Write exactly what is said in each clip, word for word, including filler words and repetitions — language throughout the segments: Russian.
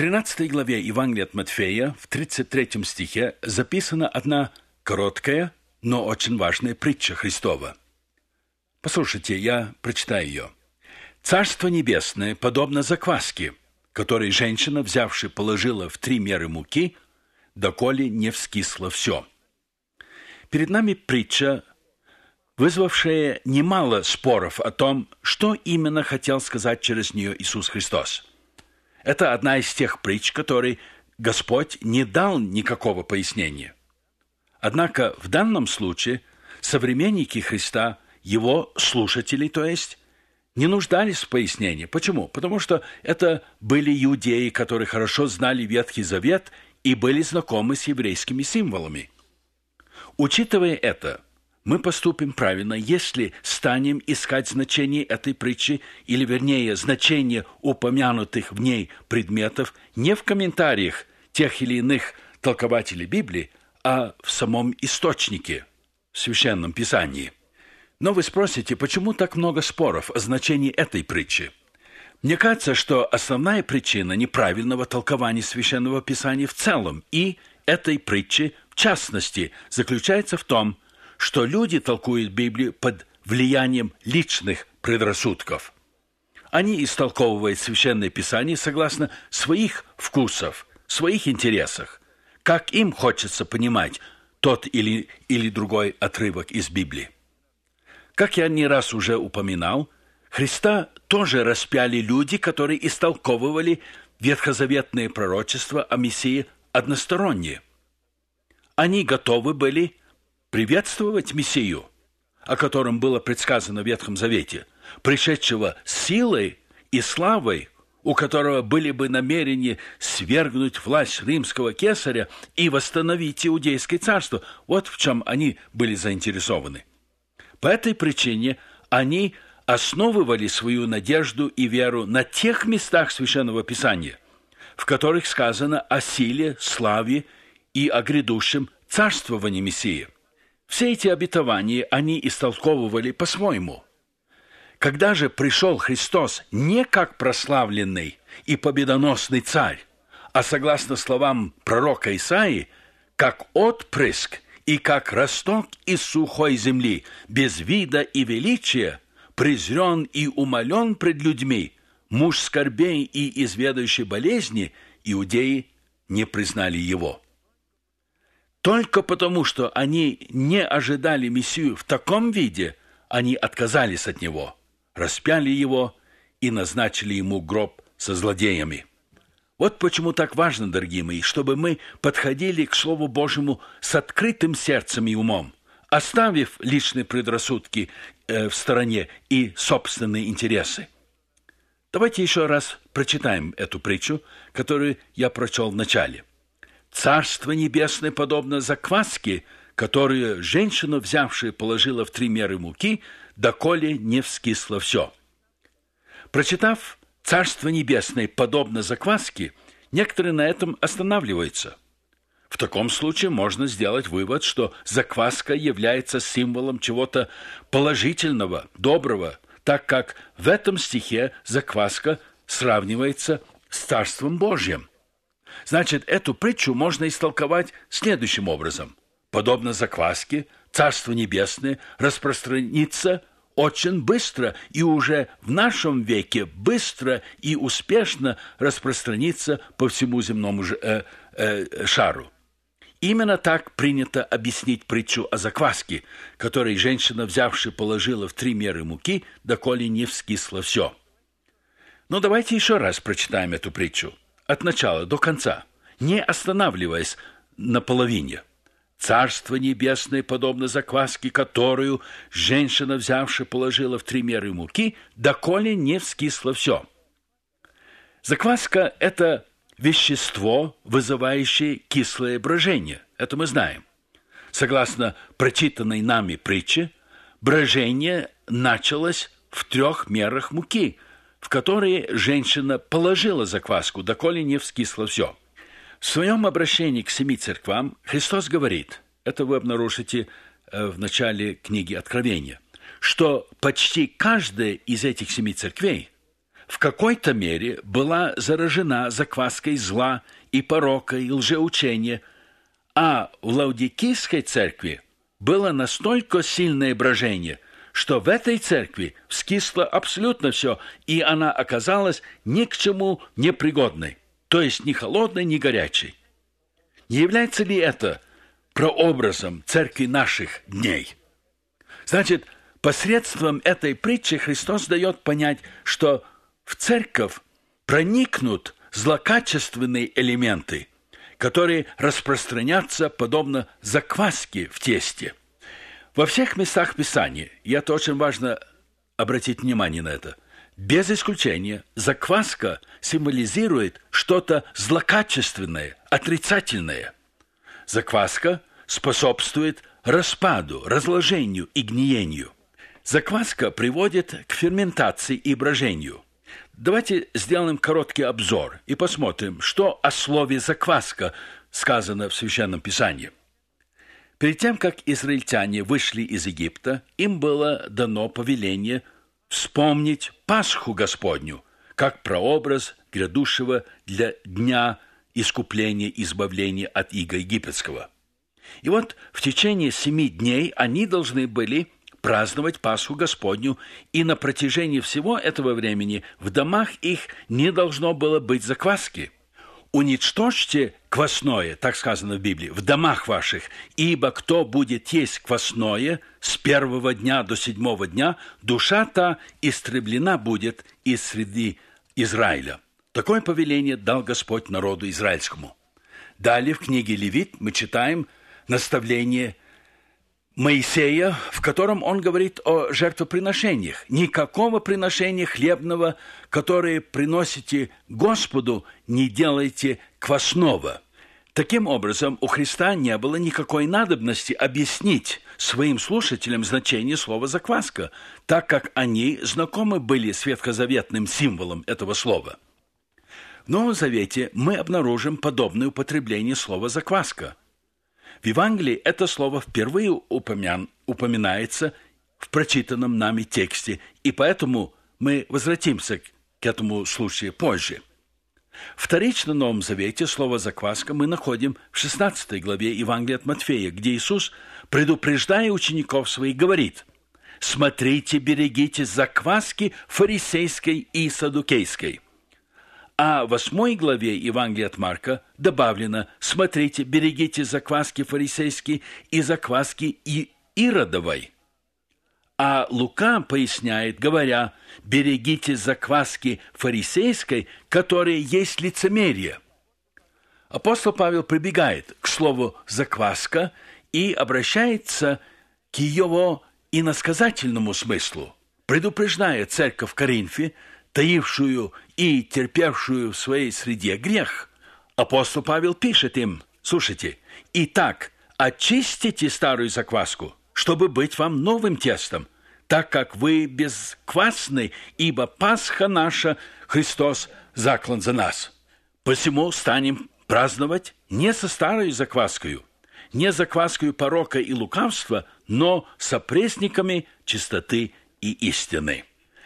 тринадцатой главе Евангелия от Матфея, в тридцать третьем стихе, записана одна короткая, но очень важная притча Христова. Послушайте, я прочитаю ее. «Царство небесное подобно закваске, которой женщина, взявши, положила в три меры муки, доколе не вскисло все». Перед нами притча, вызвавшая немало споров о том, что именно хотел сказать через нее Иисус Христос. Это одна из тех притч, которой Господь не дал никакого пояснения. Однако в данном случае современники Христа, его слушатели, то есть, не нуждались в пояснении. Почему? Потому что это были иудеи, которые хорошо знали Ветхий Завет и были знакомы с еврейскими символами. Учитывая это, мы поступим правильно, если станем искать значение этой притчи, или, вернее, значение упомянутых в ней предметов не в комментариях тех или иных толкователей Библии, а в самом источнике, в Священном Писании. Но вы спросите, почему так много споров о значении этой притчи? Мне кажется, что основная причина неправильного толкования Священного Писания в целом и этой притчи, в частности, заключается в том, что люди толкуют Библию под влиянием личных предрассудков. Они истолковывают Священное Писание согласно своих вкусов, своих интересах, как им хочется понимать тот или, или другой отрывок из Библии. Как я не раз уже упоминал, Христа тоже распяли люди, которые истолковывали ветхозаветные пророчества о Мессии односторонне. Они готовы были приветствовать Мессию, о котором было предсказано в Ветхом Завете, пришедшего с силой и славой, у которого были бы намерения свергнуть власть римского кесаря и восстановить Иудейское царство. Вот в чем они были заинтересованы. По этой причине они основывали свою надежду и веру на тех местах Священного Писания, в которых сказано о силе, славе и о грядущем царствовании Мессии. Все эти обетования они истолковывали по-своему. Когда же пришел Христос не как прославленный и победоносный царь, а согласно словам пророка Исаии, как отпрыск и как росток из сухой земли, без вида и величия, презрен и умолен пред людьми, муж скорбей и изведающий болезни, иудеи не признали его. Только потому, что они не ожидали Мессию в таком виде, они отказались от него, распяли его и назначили ему гроб со злодеями. Вот почему так важно, дорогие мои, чтобы мы подходили к Слову Божьему с открытым сердцем и умом, оставив личные предрассудки э, в стороне и собственные интересы. Давайте еще раз прочитаем эту притчу, которую я прочел в начале. «Царство небесное подобно закваске, которую женщина, взявшая, положила в три меры муки, доколе не вскисло все». Прочитав «Царство небесное подобно закваске», некоторые на этом останавливаются. В таком случае можно сделать вывод, что закваска является символом чего-то положительного, доброго, так как в этом стихе закваска сравнивается с Царством Божьим. Значит, эту притчу можно истолковать следующим образом. Подобно закваске, Царство Небесное распространится очень быстро и уже в нашем веке быстро и успешно распространится по всему земному э, э, шару. Именно так принято объяснить притчу о закваске, которой женщина, взявши, положила в три меры муки, доколе не вскисло все. Но давайте еще раз прочитаем эту притчу от начала до конца, не останавливаясь на половине. «Царство небесное подобно закваске, которую женщина, взявши, положила в три меры муки, доколе не вскисло все». Закваска – это вещество, вызывающее кислое брожение. Это мы знаем. Согласно прочитанной нами притче, брожение началось в трех мерах муки, в которые женщина положила закваску, доколе не вскисло все. В своем обращении к семи церквам Христос говорит, это вы обнаружите в начале книги Откровения, что почти каждая из этих семи церквей в какой-то мере была заражена закваской зла и порока и лжеучения, а в Лаодикийской церкви было настолько сильное брожение, что в этой церкви вскисло абсолютно все, и она оказалась ни к чему непригодной, то есть ни холодной, ни горячей. Не является ли это прообразом церкви наших дней? Значит, посредством этой притчи Христос дает понять, что в церковь проникнут злокачественные элементы, которые распространятся подобно закваске в тесте. Во всех местах Писания, и это очень важно обратить внимание на это, без исключения закваска символизирует что-то злокачественное, отрицательное. Закваска способствует распаду, разложению и гниению. Закваска приводит к ферментации и брожению. Давайте сделаем короткий обзор и посмотрим, что о слове «закваска» сказано в Священном Писании. Перед тем, как израильтяне вышли из Египта, им было дано повеление вспомнить Пасху Господню, как прообраз грядущего для дня искупления и избавления от ига египетского. И вот в течение семи дней они должны были праздновать Пасху Господню, и на протяжении всего этого времени в домах их не должно было быть закваски. «Уничтожьте квасное», так сказано в Библии, «в домах ваших, ибо кто будет есть квасное с первого дня до седьмого дня, душа та истреблена будет из среды Израиля». Такое повеление дал Господь народу израильскому. Далее в книге Левит мы читаем наставление Моисея, в котором он говорит о жертвоприношениях. «Никакого приношения хлебного, которое приносите Господу, не делайте квасного». Таким образом, у Христа не было никакой надобности объяснить своим слушателям значение слова «закваска», так как они знакомы были с ветхозаветным символом этого слова. В Новом Завете мы обнаружим подобное употребление слова «закваска». В Евангелии это слово впервые упомя... упоминается в прочитанном нами тексте, и поэтому мы возвратимся к этому случаю позже. Вторично в Новом Завете слово «закваска» мы находим в шестнадцатой главе Евангелия от Матфея, где Иисус, предупреждая учеников своих, говорит: «Смотрите, берегите закваски фарисейской и саддукейской». А в восьмой главе Евангелия от Марка добавлено: «Смотрите, берегите закваски фарисейские и закваски и иродовой». А Лука поясняет, говоря: «Берегите закваски фарисейской, которые есть лицемерие». Апостол Павел прибегает к слову «закваска» и обращается к его иносказательному смыслу, предупреждая церковь в Коринфе, таившую и терпевшую в своей среде грех. Апостол Павел пишет им: слушайте, «Итак, очистите старую закваску, чтобы быть вам новым тестом, так как вы бесквасны, ибо Пасха наша, Христос, заклан за нас. Посему станем праздновать не со старой закваскою, не закваскою порока и лукавства, но со пресниками чистоты и истины».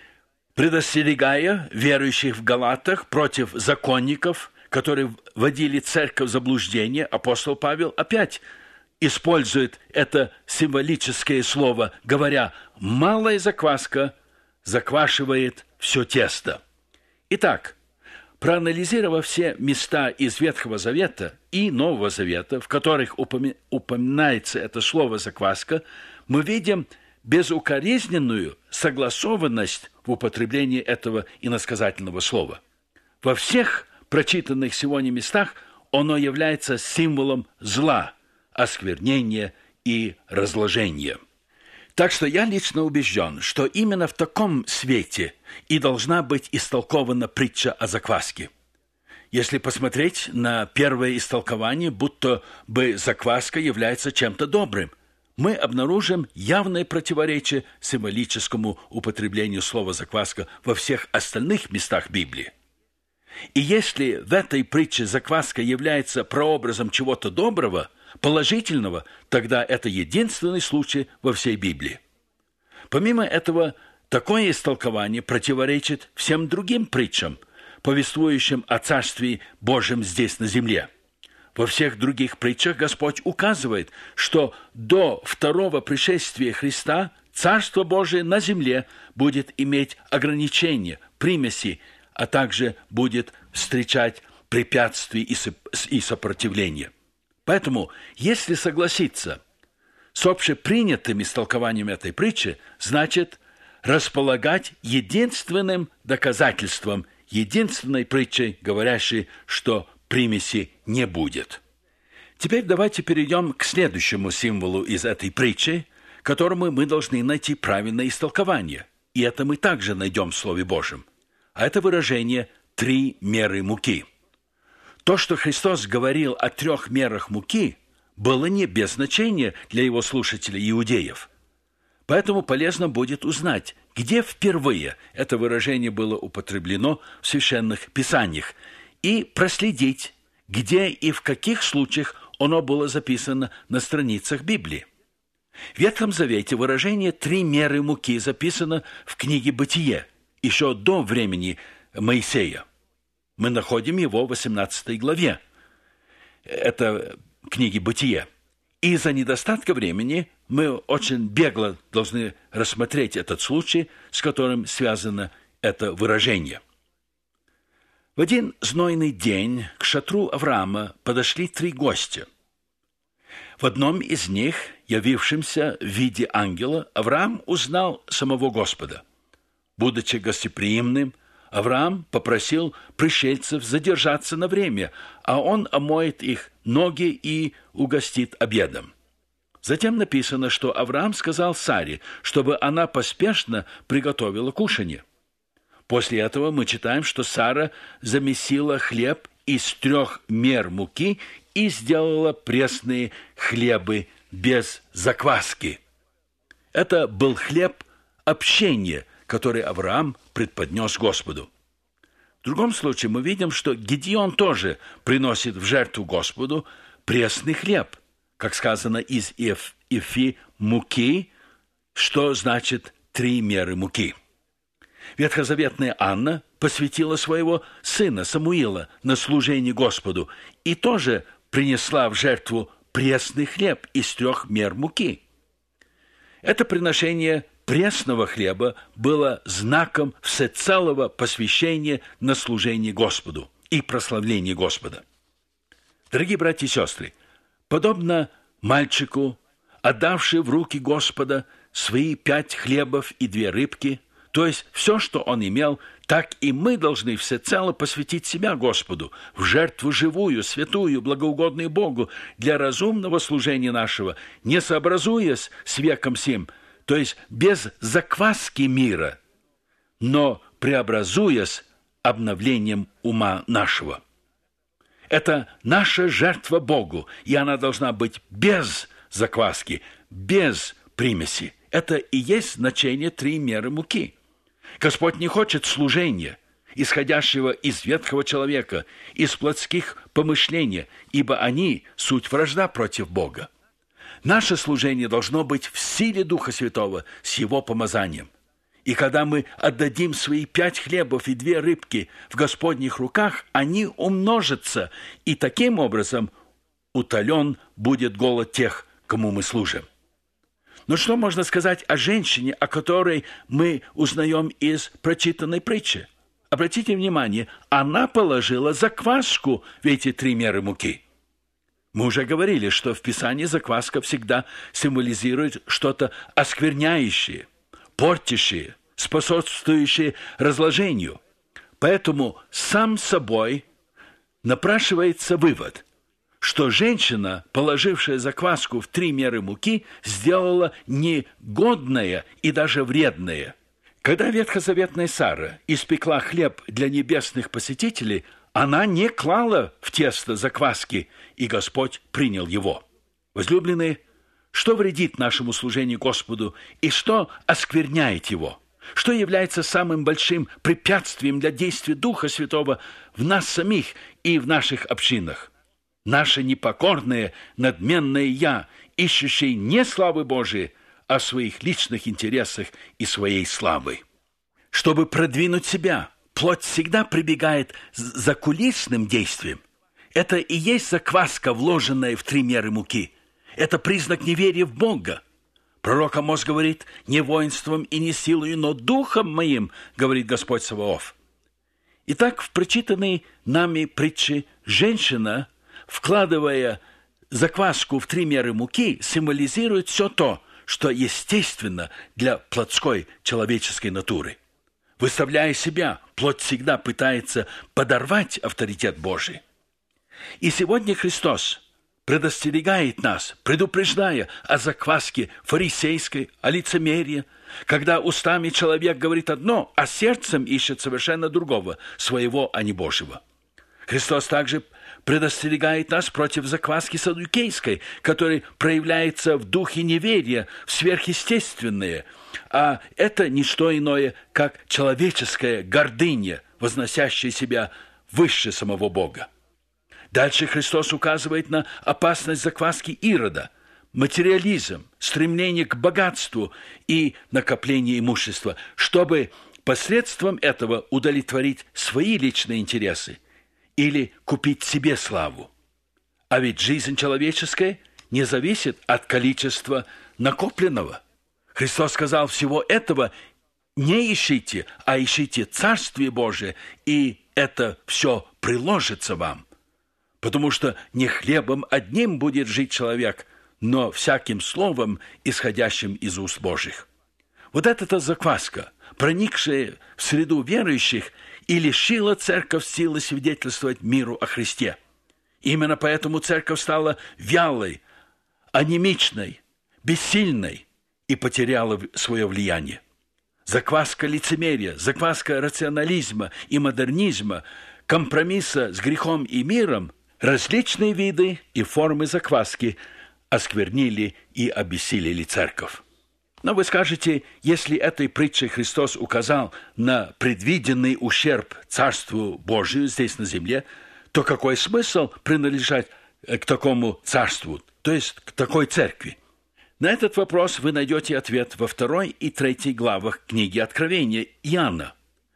Предостерегая верующих в Галатах против законников, которые вводили церковь в заблуждение, апостол Павел опять использует это символическое слово, говоря: «Малая закваска заквашивает все тесто». Итак, проанализировав все места из Ветхого Завета и Нового Завета, в которых упоминается это слово «закваска», мы видим безукоризненную согласованность в употреблении этого иносказательного слова. Во всех прочитанных сегодня местах оно является символом зла, осквернения и разложения. Так что я лично убежден, что именно в таком свете и должна быть истолкована притча о закваске. Если посмотреть на первое истолкование, будто бы закваска является чем-то добрым, мы обнаружим явное противоречие символическому употреблению слова «закваска» во всех остальных местах Библии. И если в этой притче закваска является прообразом чего-то доброго, положительного, тогда это единственный случай во всей Библии. Помимо этого, Такое истолкование противоречит всем другим притчам, повествующим о Царстве Божьем здесь на земле. Во всех других притчах Господь указывает, что до второго пришествия Христа Царство Божие на земле будет иметь ограничения, примеси, а также будет встречать препятствия и сопротивления. Поэтому, если согласиться с общепринятым истолкованием этой притчи, значит располагать единственным доказательством, единственной притчей, говорящей, что примеси не будет. Теперь давайте перейдем к следующему символу из этой притчи, которому мы должны найти правильное истолкование. И это мы также найдем в Слове Божьем. А это выражение «три меры муки». То, что Христос говорил о трех мерах муки, было не без значения для его слушателей иудеев. Поэтому полезно будет узнать, где впервые это выражение было употреблено в священных писаниях, и проследить, где и в каких случаях оно было записано на страницах Библии. В Ветхом Завете выражение «три меры муки» записано в книге «Бытие», еще до времени Моисея. Мы находим его в восемнадцатой главе. Это книги «Бытие». И из-за недостатка времени мы очень бегло должны рассмотреть этот случай, с которым связано это выражение. В один знойный день к шатру Авраама подошли три гостя. В одном из них, явившемся в виде ангела, Авраам узнал самого Господа. Будучи гостеприимным, Авраам попросил пришельцев задержаться на время, а он омоет их ноги и угостит обедом. Затем написано, что Авраам сказал Саре, чтобы она поспешно приготовила кушанье. После этого мы читаем, что Сара замесила хлеб из трех мер муки и сделала пресные хлебы без закваски. Это был хлеб общения, который Авраам преподнес Господу. В другом случае мы видим, что Гедеон тоже приносит в жертву Господу пресный хлеб, как сказано из Ефи муки, что значит три меры муки. Ветхозаветная Анна посвятила своего сына Самуила на служение Господу и тоже принесла в жертву пресный хлеб из трех мер муки. Это приношение пресного хлеба было знаком всецелого посвящения на служение Господу и прославление Господа. Дорогие братья и сестры, подобно мальчику, отдавший в руки Господа свои пять хлебов и две рыбки, то есть все, что он имел, так и мы должны всецело посвятить себя Господу в жертву живую, святую, благоугодную Богу для разумного служения нашего, не сообразуясь с веком сим, то есть без закваски мира, но преобразуясь обновлением ума нашего. Это наша жертва Богу, и она должна быть без закваски, без примеси. Это и есть значение три меры муки. Господь не хочет служения, исходящего из ветхого человека, из плотских помышлений, ибо они – суть вражда против Бога. Наше служение должно быть в силе Духа Святого с Его помазанием. И когда мы отдадим свои пять хлебов и две рыбки в Господних руках, они умножатся, и таким образом утолен будет голод тех, кому мы служим. Но что можно сказать о женщине, о которой мы узнаем из прочитанной притчи? Обратите внимание, она положила закваску в эти три меры муки. Мы уже говорили, что в Писании закваска всегда символизирует что-то оскверняющее, портящее, способствующее разложению. Поэтому сам собой напрашивается вывод, что женщина, положившая закваску в три меры муки, сделала негодное и даже вредное. Когда ветхозаветная Сара испекла хлеб для небесных посетителей, она не клала в тесто закваски, и Господь принял его. Возлюбленные, что вредит нашему служению Господу и что оскверняет его? Что является самым большим препятствием для действия Духа Святого в нас самих и в наших общинах? Наше непокорное, надменное «я», ищущее не славы Божией, о своих личных интересах и своей славы. Чтобы продвинуть себя, плоть всегда прибегает к закулисным действиям. Это и есть закваска, вложенная в три меры муки. Это признак неверия в Бога. Пророк Амос говорит: «Не воинством и не силою, но духом моим, говорит Господь Саваоф». Итак, в прочитанной нами притче женщина, вкладывая закваску в три меры муки, символизирует все то, что естественно для плотской человеческой натуры. Выставляя себя, плоть всегда пытается подорвать авторитет Божий. И сегодня Христос предостерегает нас, предупреждая о закваске фарисейской, о лицемерии, когда устами человек говорит одно, а сердцем ищет совершенно другого, своего, а не Божьего. Христос также предостерегает нас против закваски саддукейской, которая проявляется в духе неверия, в сверхъестественное, а это не что иное, как человеческая гордыня, возносящая себя выше самого Бога. Дальше Христос указывает на опасность закваски Ирода, материализм, стремление к богатству и накопление имущества, чтобы посредством этого удовлетворить свои личные интересы или купить себе славу. А ведь жизнь человеческая не зависит от количества накопленного. Христос сказал: всего этого не ищите, а ищите Царствие Божие, и это все приложится вам. Потому что не хлебом одним будет жить человек, но всяким словом, исходящим из уст Божьих. Вот эта закваска, проникшая в среду верующих, и лишила церковь силы свидетельствовать миру о Христе. Именно поэтому церковь стала вялой, анемичной, бессильной и потеряла свое влияние. Закваска лицемерия, закваска рационализма и модернизма, компромисса с грехом и миром, различные виды и формы закваски осквернили и обессилили церковь. Но вы скажете, если этой притчей Христос указал на предвиденный ущерб Царству Божию здесь на земле, то какой смысл принадлежать к такому царству, то есть к такой церкви? На этот вопрос вы найдете ответ во второй и третьей главах книги Откровения Иоанна,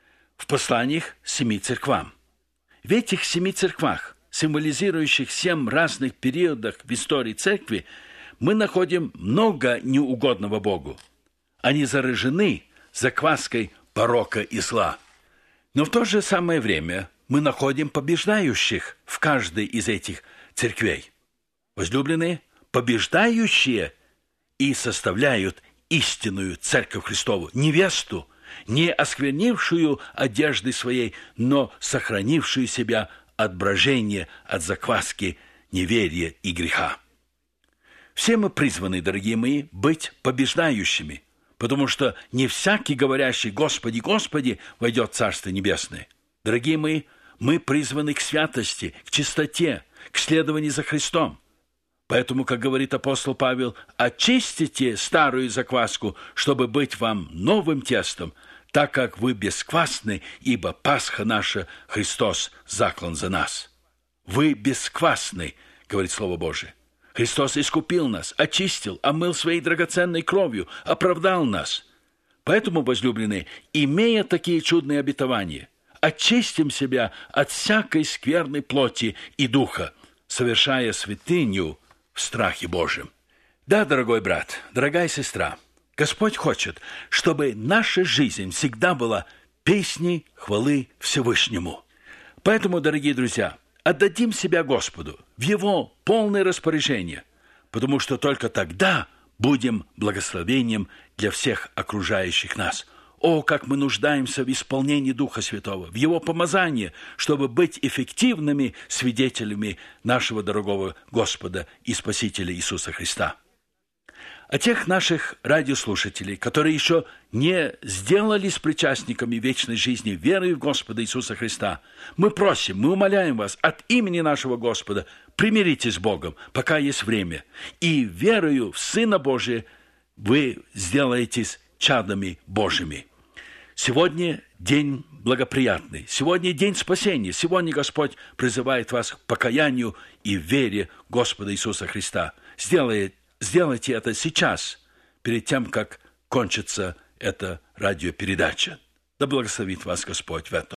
в посланиях семи церквам. В этих семи церквах, символизирующих семь разных периодов в истории церкви, мы находим много неугодного Богу. Они заражены закваской порока и зла. Но в то же самое время мы находим побеждающих в каждой из этих церквей. Возлюбленные, побеждающие и составляют истинную Церковь Христову, невесту, не осквернившую одежды своей, но сохранившую себя от брожения, от закваски, неверия и греха. Все мы призваны, дорогие мои, быть побеждающими, потому что не всякий, говорящий «Господи, Господи», войдет в Царство Небесное. Дорогие мои, мы призваны к святости, к чистоте, к следованию за Христом. Поэтому, как говорит апостол Павел, очистите старую закваску, чтобы быть вам новым тестом, так как вы бесквасны, ибо Пасха наша, Христос, заклан за нас. Вы бесквасны, говорит Слово Божие. Христос искупил нас, очистил, омыл своей драгоценной кровью, оправдал нас. Поэтому, возлюбленные, имея такие чудные обетования, очистим себя от всякой скверной плоти и духа, совершая святыню в страхе Божьем. Да, дорогой брат, дорогая сестра, Господь хочет, чтобы наша жизнь всегда была песней хвалы Всевышнему. Поэтому, дорогие друзья, отдадим себя Господу в Его полное распоряжение, потому что только тогда будем благословением для всех окружающих нас. О, как мы нуждаемся в исполнении Духа Святого, в Его помазании, чтобы быть эффективными свидетелями нашего дорогого Господа и Спасителя Иисуса Христа. А тех наших радиослушателей, которые еще не сделались причастниками вечной жизни верой в Господа Иисуса Христа, мы просим, мы умоляем вас от имени нашего Господа, примиритесь с Богом, пока есть время, и верою в Сына Божия вы сделаетесь чадами Божьими. Сегодня день благоприятный, сегодня день спасения, сегодня Господь призывает вас к покаянию и вере Господа Иисуса Христа. Сделайте Сделайте это сейчас, перед тем, как кончится эта радиопередача. Да благословит вас Господь в этом.